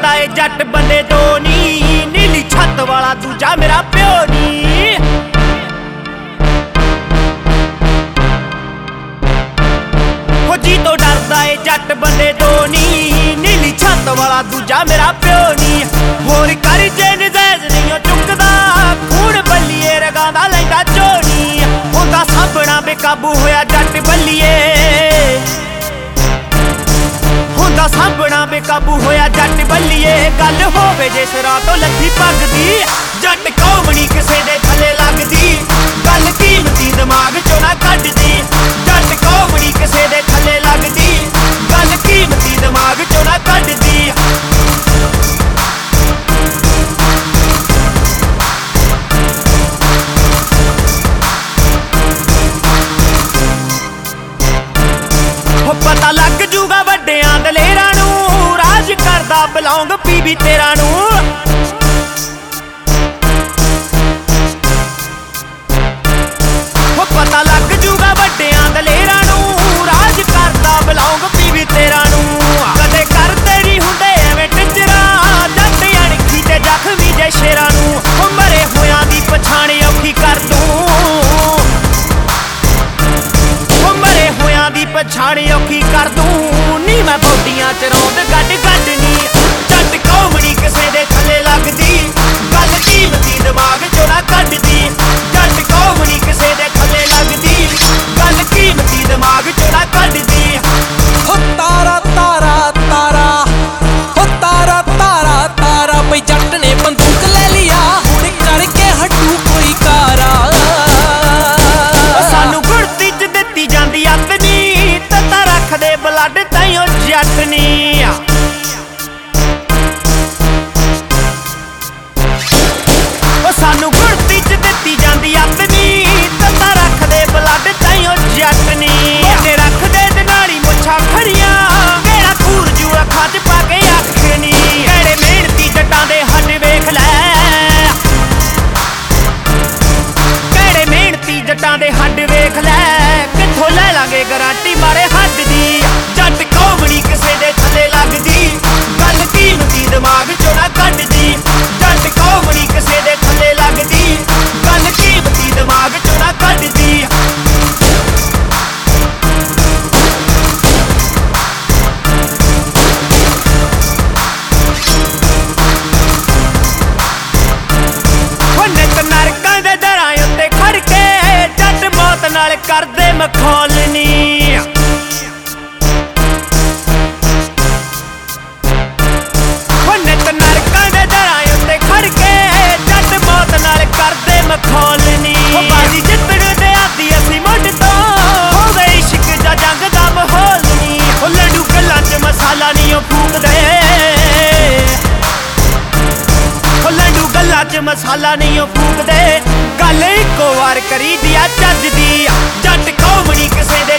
डरदा ए जट बंदे तो नी, नीली छत वाला दूजा मेरा प्यो नी। हो जी तो डरदा ए जट बंदे तो नी, नीली छत वाला दूजा मेरा प्यो नी। होर कर जे नज़ैज नहीं चुकदा, खून बल्लिए रगांदा लैंदा चोनी। होंदा साबना बेकाबू होया जट बल्लिए, होंदा साबना बेकाबू होया जट बल्लिए। गल होवे जे सिरा तो लथी पग दी, जट कौम नी किसे दे थले लगदी। गल कीमती दिमाग चों ना कड्डदी, जट कौम नी किसे दे थले लगदी। गल कीमती दिमाग चों ना कड्डदी। पता लग जूगा वड्डियां दलेरां नूं, राज करदा बिलोंग पीवी तेरा नूं। पता लग जूगा वड्डियां दलेरां नूं, राज करदा बिलोंग पीवी तेरा नूं। कदे करदे नी हुंदे एवें टिचरा, जट अणखी ते जख्मी जे शेरां नूं। मरे होयां दी पछाण औखी कर दूं, मरे होयां दी पछाण औखी कर दूं। नी मैं बौडियां च रौंद गड्ड गड्ड नी, जट कौम नी किसे दे थले लगदी। गल कीमती दिमाग चों ना कड्डदी, जट कौम नी किसे दे थले लगदी। गल कीमती दिमाग चों ना कड्डदी। हो तारा तारा तारा, हो तारा तारा तारा, बई जट ने बंदूक ले लिया, हुण करके हटू कोई कारा। सानू गुड़ती च दित्ती जांदी अपनी, तता रखदे ब्लड ताईं जट नी। सानू गुड़ती च दित्ती जांदी अपनी, तता रखदे ब्लड ताईं जट नी। मोटे रखदे ते नाली मुच्छां खड़ियां, केड़ा खूर जू अखां च पा के अख नी। केड़े मेहनती जट्टां दे हड्ड वेख लै, केड़े मेहनती जट्टां दे हड्ड वेख लै। कित्थों लै लांगे गारंटी मारे हड्ड दी, जट कौम नी किसे दे थले लगदी। गल कीमती दिमाग चों ना कड्डदी, जट कौम नी किसे दे थले लगदी। गल कीमती दिमाग चों ना कड्डदी। नित नरकां दे दरां उत्ते खड़ के, जट मौत नाल करदे मखौल नी। नित नरकां दे दरां उत्ते खड़ के, जट मौत नाल करदे मखौल नी। बाजी जित्तण दे आदी असीं मुੱਢ ਤੋਂ, होवे इश्क जां जंग दा माहौल नी। लड्डू गल्लां च मसाला नी ओ फूकदे, लड्डू गल्लां च मसाला नहीं ओ फूकदे। गल इक्को वार करी दिया चज दी, जट कौम नी किसे दे